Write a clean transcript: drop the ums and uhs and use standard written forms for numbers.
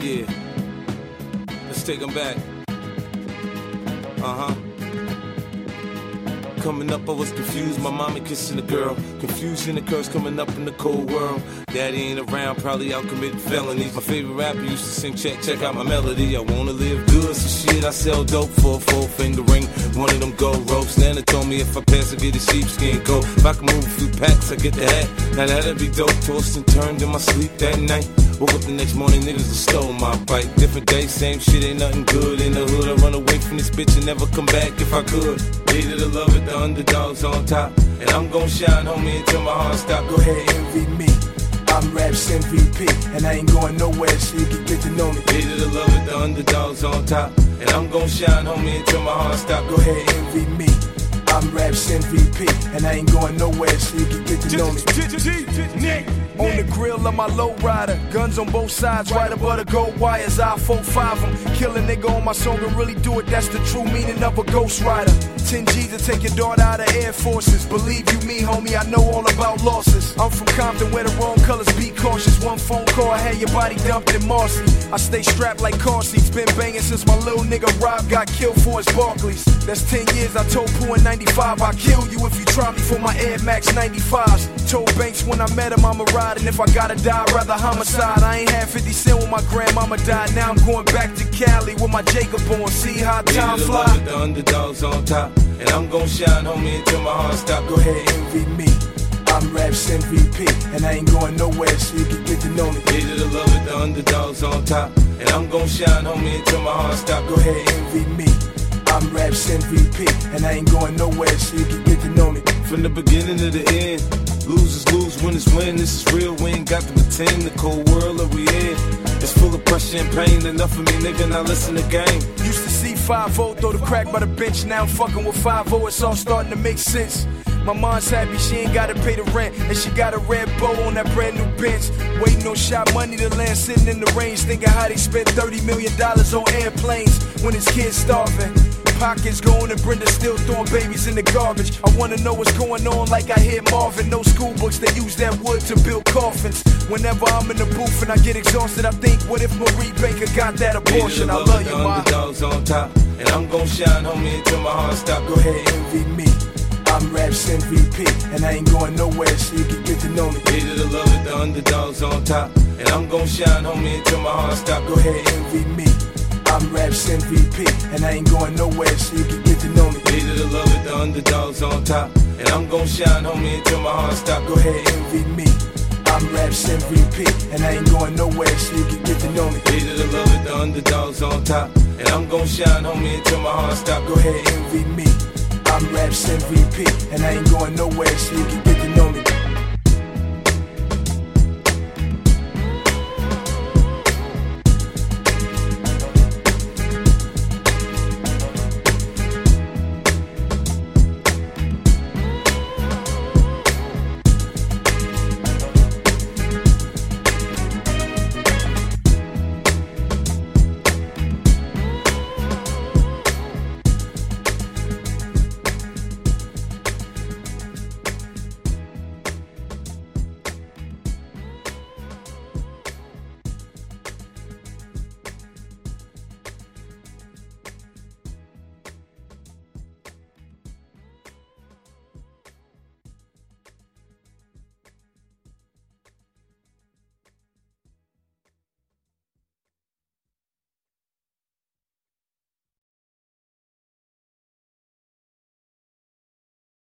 Yeah. Let's take them back. Coming up, I was confused. My mama kissing a girl. Confusion occurs coming up in the cold world. Daddy ain't around, probably out committing felonies. My favorite rapper used to sing, check out my melody. I wanna live good, so shit, I sell dope for a 4-finger ring. One of them gold ropes. Nana told me if I pass, I get a sheepskin coat. If I can move a few packs, I get the hat. Now that'd be dope. Tossed and turned in my sleep that night. Woke up the next morning, niggas have stole my bike. Different day, same shit, ain't nothing good. In the hood, I run away from this bitch and never come back if I could. Hated to love it, the underdogs on top. And I'm gon' shine, homie, until my heart stop. Go ahead, envy me. I'm Raps MVP, and I ain't going nowhere, so you can get to know me. Hated to love it, the underdogs on top. And I'm gon' shine, homie, until my heart stop. Go ahead, envy me. I'm Raps MVP, and I ain't going nowhere, so you can get to know me. On the grill of my lowrider, guns on both sides, right above the gold wires. I 4-5 them, kill a nigga on my song and really do it. That's the true meaning of a ghost rider. 10 G's to take your daughter out of Air Forces. Believe you me, homie, I know all about losses. I'm from Compton where the wrong colors be cautious. One phone call, I had your body dumped in Marcy. I stay strapped like car seats, been banging since my little nigga Rob got killed for his Barclays. That's 10 years, I told Pooh in 95, I'll kill you if you try me for my Air Max 95s. Told Banks when I met him I'ma ride, and if I gotta die, I'd rather homicide. I ain't had 50 cent when my grandmama died. Now I'm going back to Cali with my Jacob on. See how time fly. The underdogs on top. And I'm gon' shine, homie, until my heart stop. Go ahead, envy me. I'm Raps MVP, and I ain't going nowhere, so you can get to know me. Hated to love it, the underdogs on top. And I'm gon' shine, homie, until my heart stop. Go ahead, envy me. I'm Raps MVP, and I ain't going nowhere, so you can get to know me. From the beginning to the end, losers lose, winners win. This is real, we ain't got to pretend. The cold world that we in, it's full of pressure and pain. Enough of me, nigga, now listen to game. Used to see 5-0, throw the crack by the bench. Now I'm fucking with 5-0, it's all starting to make sense. My mom's happy she ain't gotta pay the rent, and she got a red bow on that brand new Benz. Waiting on shot money to land, sitting in the range, thinking how they spent $30 million on airplanes when his kids starving. Pockets going and Brenda still throwing babies in the garbage. I wanna know what's going on like I hear Marvin. No school books, they use that wood to build coffins. Whenever I'm in the booth and I get exhausted, I think, what if Marie Baker got that abortion? I love you, ma. Underdogs on top, and I'm gon' shine, homie, until my heart stop. Go ahead, envy me. I'm Raps MVP, and I ain't going nowhere, so you can get to know me. Hated to love it, the underdogs on top. And I'm gon' shine, homie, until my heart stop. Go ahead, envy me. I'm Raps MVP, and I ain't going nowhere, so you can get to know me. Hated to love it, the underdogs on top. And I'm gon' shine, homie, until my heart stop. Go ahead, envy me. I'm Raps MVP, and I ain't going nowhere, so you can get to know me. Hated to love it, the underdogs on top. And I'm gon' shine, homie, until my heart stop. Go ahead, envy me. I'm Raps MVP, and I ain't going nowhere, so you can get to know me.